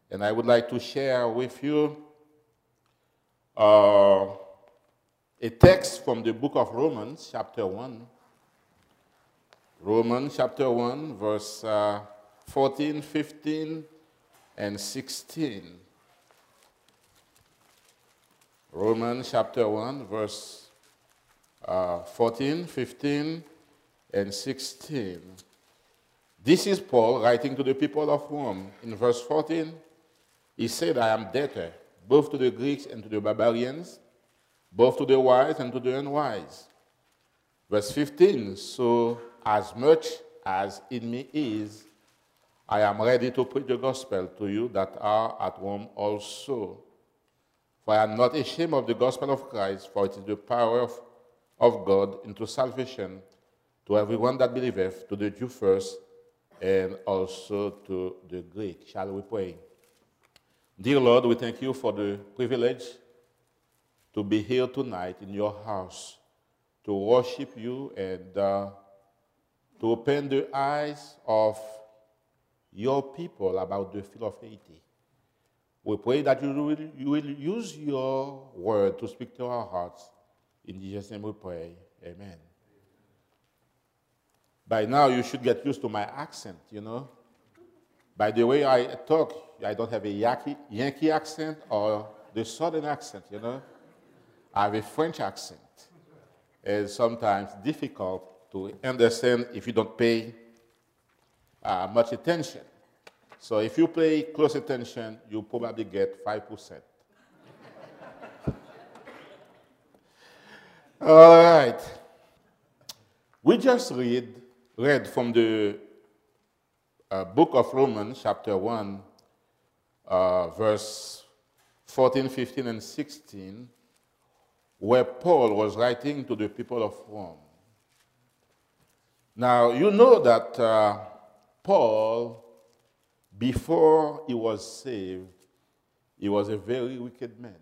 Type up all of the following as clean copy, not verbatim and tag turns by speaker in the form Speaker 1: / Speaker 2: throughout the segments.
Speaker 1: And I would like to share with you uh, a text from the book of Romans, chapter 1. Romans chapter 1, verse 14, 15, and 16. Romans chapter 1, verse 14, 15, and 16. This is Paul writing to the people of Rome. In verse 14, he said, I am debtor, both to the Greeks and to the barbarians, both to the wise and to the unwise. Verse 15, so as much as in me is, I am ready to preach the gospel to you that are at Rome also. For I am not ashamed of the gospel of Christ, for it is the power of God into salvation to everyone that believeth, to the Jew first, and also to the Greek. Shall we pray? Dear Lord, we thank you for the privilege to be here tonight in your house, to worship you and to open the eyes of your people about the field of Haiti. We pray that you will use your word to speak to our hearts. In Jesus' name we pray. Amen. By now, you should get used to my accent, you know. By the way I talk, I don't have a Yankee accent or the Southern accent, you know. I have a French accent. It's sometimes difficult to understand if you don't pay much attention. So if you pay close attention, you probably get 5%. All right. We just read from the book of Romans, chapter 1, verse 14, 15, and 16, where Paul was writing to the people of Rome. Now, you know that Paul, before he was saved, he was a very wicked man.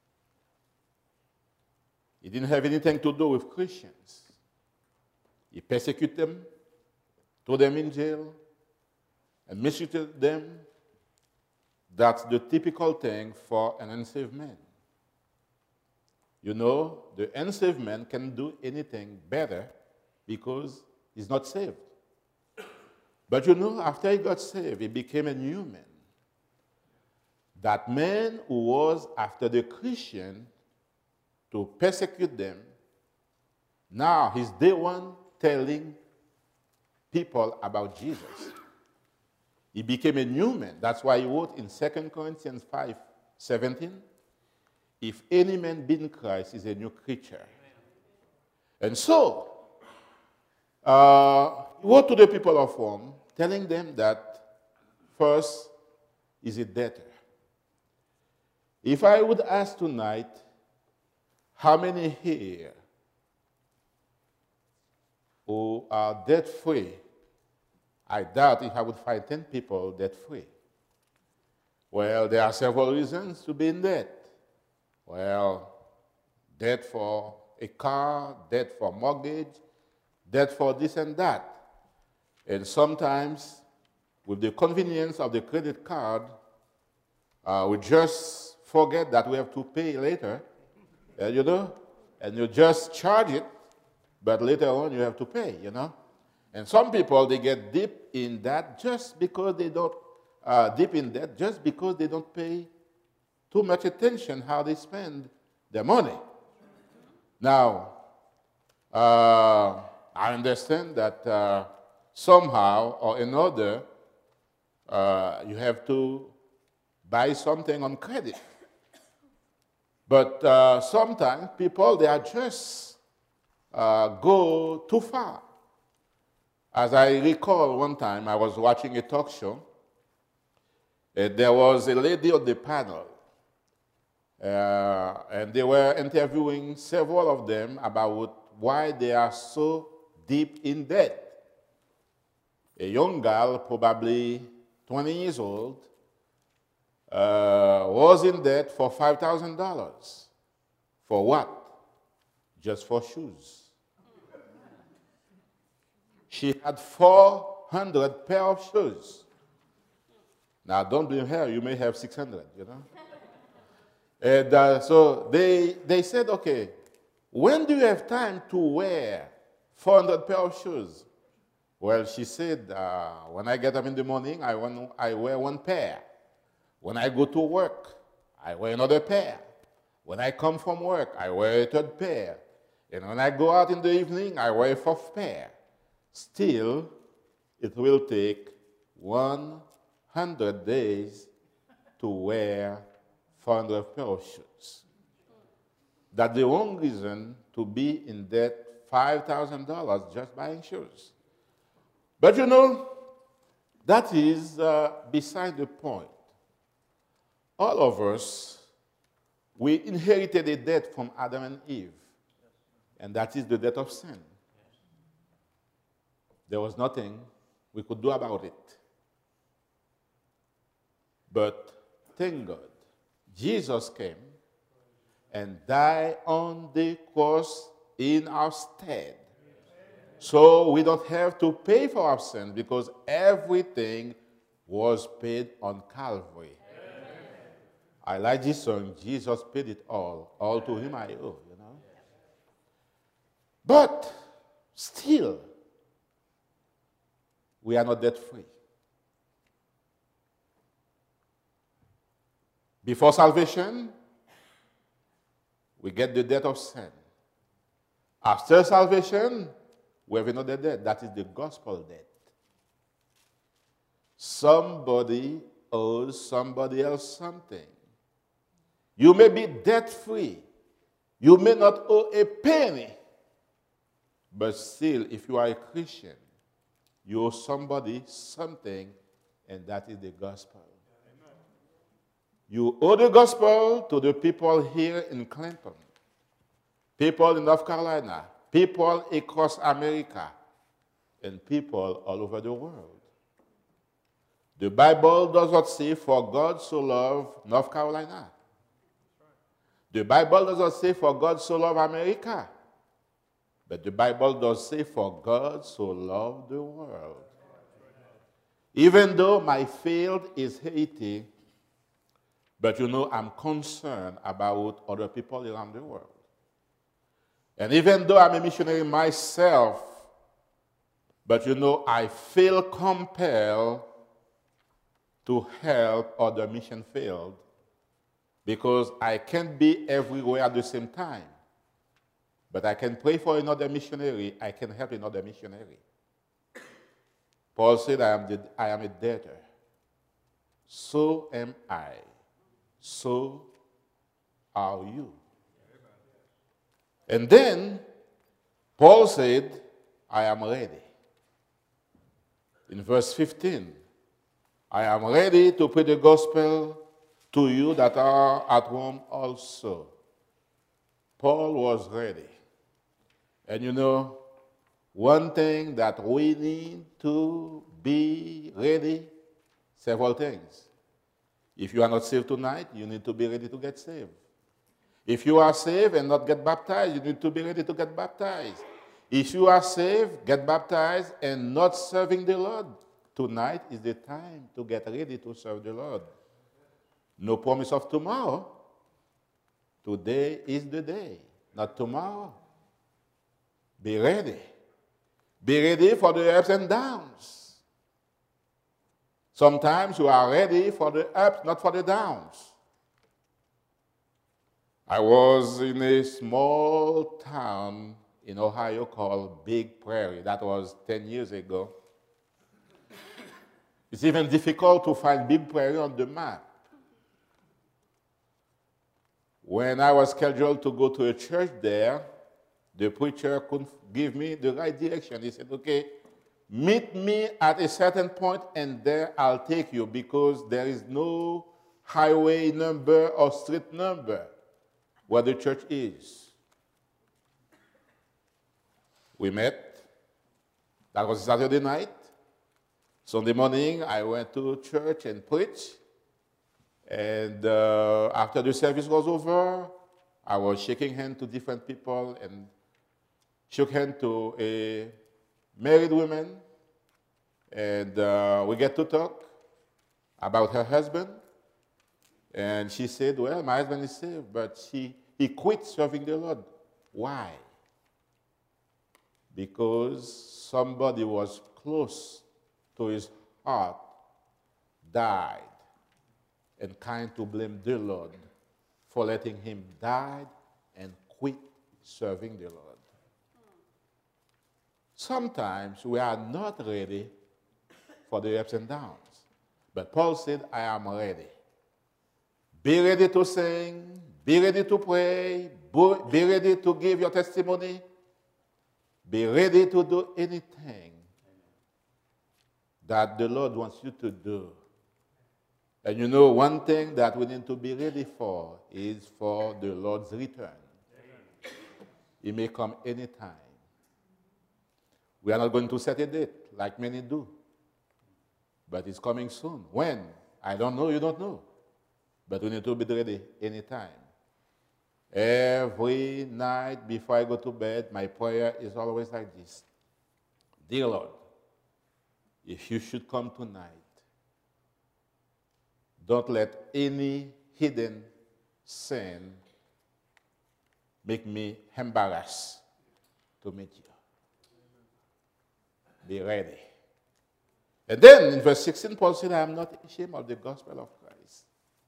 Speaker 1: He didn't have anything to do with Christians. He persecuted them, threw them in jail, and mistreated them. That's the typical thing for an unsaved man. You know, the unsaved man can do anything better because he's not saved. But you know, after he got saved, he became a new man. That man who was after the Christian to persecute them, now he's the one telling people about Jesus. He became a new man. That's why he wrote in 2 Corinthians 5:17, if any man be in Christ, he is a new creature. And so, he wrote to the people of Rome, telling them that first, is a debtor. If I would ask tonight, how many here who are debt-free, I doubt if I would find 10 people debt-free. Well, there are several reasons to be in debt. Well, debt for a car, debt for mortgage, debt for this and that. And sometimes, with the convenience of the credit card, we just forget that we have to pay later, you know, and you just charge it, but later on you have to pay, you know. And some people, they get deep in that just because they don't, just because they don't pay too much attention how they spend their money. Now, I understand that somehow or another, you have to buy something on credit. But sometimes people, they are just go too far. As I recall one time, I was watching a talk show, and there was a lady on the panel, and they were interviewing several of them about why they are so deep in debt. A young girl, probably 20 years old, was in debt for $5,000. For what? Just for shoes. She had 400 pair of shoes. Now, don't blame her. You may have 600, you know. And so they said, okay, when do you have time to wear 400 pair of shoes? Well, she said, when I get up in the morning, I wear one pair. When I go to work, I wear another pair. When I come from work, I wear a third pair. And when I go out in the evening, I wear a fourth pair. Still, it will take 100 days to wear 400 pair of shoes. That's the wrong reason to be in debt $5,000 just buying shoes. But you know, that is beside the point. All of us, we inherited a debt from Adam and Eve, and that is the debt of sin. There was nothing we could do about it. But thank God, Jesus came and died on the cross in our stead. So we don't have to pay for our sins because everything was paid on Calvary. I like this song, Jesus paid it all to him I owe, you know. But still, we are not debt free. Before salvation, we get the debt of sin. After salvation, we have another debt. That is the gospel debt. Somebody owes somebody else something. You may be debt-free. You may not owe a penny. But still, if you are a Christian, you owe somebody something, and that is the gospel. Amen. You owe the gospel to the people here in Clinton, people in North Carolina, people across America, and people all over the world. The Bible does not say, for God so loved North Carolina. The Bible does not say, for God so loved America. But the Bible does say, for God so loved the world. Even though my field is Haiti, but you know, I'm concerned about other people around the world. And even though I'm a missionary myself, but you know, I feel compelled to help other mission fields because I can't be everywhere at the same time. But I can pray for another missionary, I can help another missionary. Paul said, I am a debtor. So am I. So are you. And then, Paul said, I am ready. In verse 15, I am ready to preach the gospel to you that are at Rome also. Paul was ready. And you know, one thing that we need to be ready, several things. If you are not saved tonight, you need to be ready to get saved. If you are saved and not get baptized, you need to be ready to get baptized. If you are saved, get baptized, and not serving the Lord, tonight is the time to get ready to serve the Lord. No promise of tomorrow. Today is the day, not tomorrow. Be ready. Be ready for the ups and downs. Sometimes you are ready for the ups, not for the downs. I was in a small town in Ohio called Big Prairie. That was 10 years ago. It's even difficult to find Big Prairie on the map. When I was scheduled to go to a church there, the preacher couldn't give me the right direction. He said, okay, meet me at a certain point and there I'll take you because there is no highway number or street number where the church is. We met. That was Saturday night. Sunday morning, I went to church and preached. And after the service was over, I was shaking hands to different people and shook hands to a married woman. And we get to talk. about her husband. And she said, well, my husband is saved, but he quit serving the Lord. Why? Because somebody was close to his heart died, and kind to blame the Lord for letting him die and quit serving the Lord. Sometimes we are not ready for the ups and downs. But Paul said, I am ready. Be ready to sing, be ready to pray, be ready to give your testimony, be ready to do anything that the Lord wants you to do. And you know, one thing that we need to be ready for is for the Lord's return. He may come anytime. We are not going to set a date like many do. But it's coming soon. When? I don't know, you don't know. But we need to be ready anytime. Every night before I go to bed, my prayer is always like this. Dear Lord, if you should come tonight, don't let any hidden sin make me embarrassed to meet you. Be ready. And then in verse 16, Paul said, I am not ashamed of the gospel of Christ.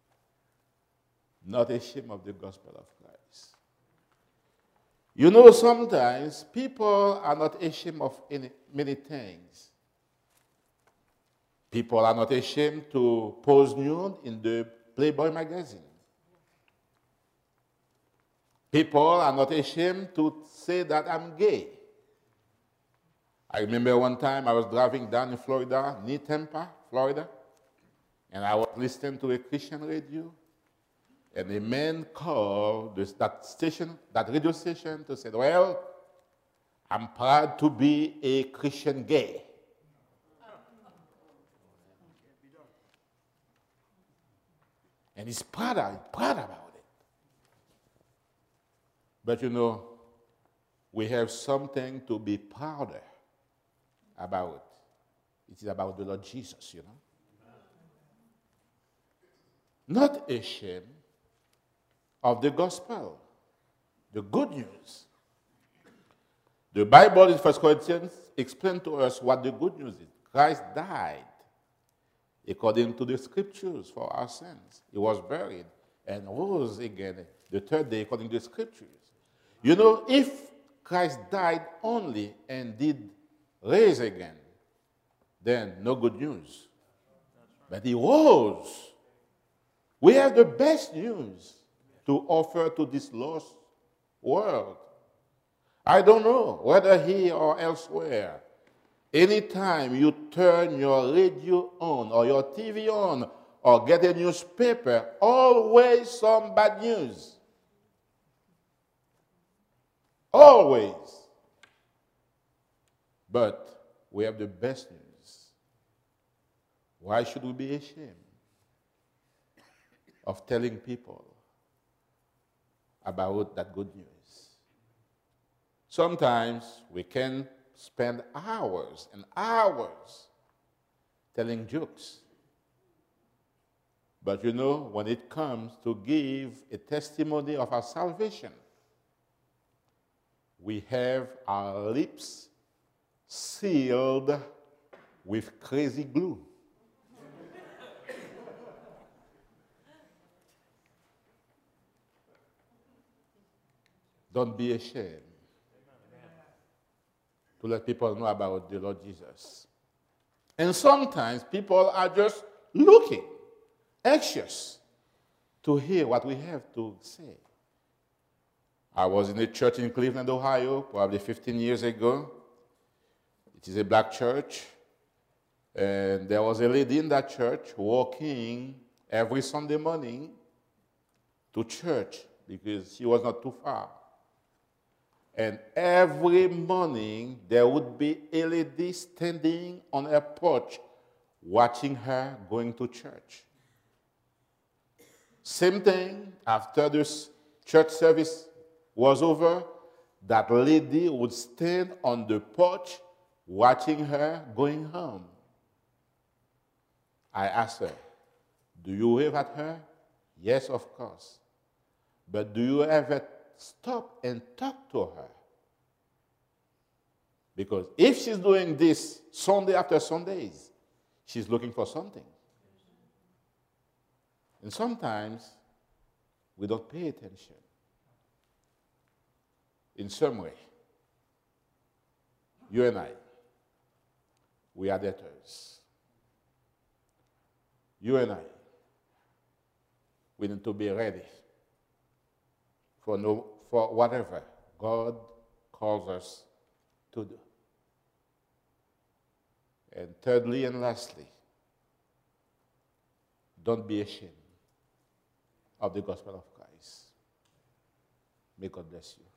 Speaker 1: Not ashamed of the gospel of Christ. You know, sometimes people are not ashamed of many things. People are not ashamed to pose nude in the Playboy magazine. People are not ashamed to say that I'm gay. I remember one time I was driving down in Florida, near Tampa, Florida, and I was listening to a Christian radio, and a man called that radio station to say, well, I'm proud to be a Christian gay. And he's proud about it. But you know, we have something to be prouder about. It is about the Lord Jesus, you know. Not ashamed of the gospel, the good news. The Bible in 1 Corinthians explains to us what the good news is. Christ died according to the scriptures for our sins. He was buried and rose again the third day according to the scriptures. You know, if Christ died only and did raise again, then no good news. But he rose. We have the best news to offer to this lost world. I don't know whether here or elsewhere, anytime you turn your radio on or your TV on or get a newspaper, always some bad news. Always. But we have the best news. Why should we be ashamed of telling people about that good news? Sometimes we can spend hours and hours telling jokes. But you know, when it comes to give a testimony of our salvation, we have our lips sealed with crazy glue. Don't be ashamed to let people know about the Lord Jesus. And sometimes people are just looking, anxious to hear what we have to say. I was in a church in Cleveland, Ohio, probably 15 years ago. It is a black church. And there was a lady in that church walking every Sunday morning to church because she was not too far. And every morning, there would be a lady standing on her porch watching her going to church. Same thing, after this church service was over, that lady would stand on the porch watching her going home. I asked her, Do you wave at her? Yes, of course. But do you ever stop and talk to her? Because if she's doing this Sunday after Sundays, she's looking for something. And sometimes we don't pay attention. In some way, you and I, we are debtors. You and I, we need to be ready for whatever God calls us to do. And thirdly and lastly, don't be ashamed of the gospel of Christ. May God bless you.